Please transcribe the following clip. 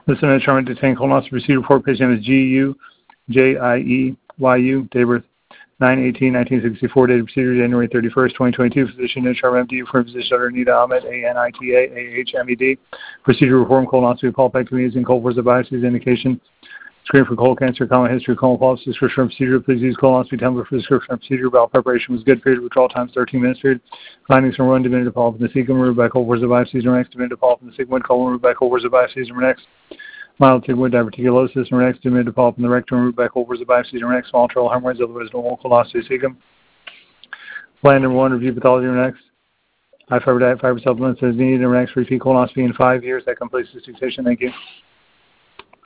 Listen to determined to obtain colonoscopy procedure report. Patient name is G-U-J-I-E-Y-U. Date of birth 9/18/1964. Date of procedure January 31st, 2022. Physician determined MD for physician Dr. Anita Ahmed, A-N-I-T-A-A-H-M-E-D. Procedure reform colonoscopy, colpectomy using cold force biopsies indication. Screen for colon cancer, common history, colon polyps, description of procedure. Please use colonoscopy template for description of procedure. Bowel preparation was good. Period withdrawal times 13 minutes. Period. Findings from 1 diminutive polyp in the cecum removed by cold force biopsies. Next diminutive polyp in the sigmoid colon removed by cold force biopsies. Next mild sigmoid diverticulosis. Next diminutive polyp in the rectum removed by cold force biopsies. Next small trail hemorrhoids, otherwise normal colonoscopy cecum. Plan number 1, review pathology. Next high fiber diet, fiber supplements as needed. Next repeat colonoscopy in 5 years. That completes this fixation. Thank you.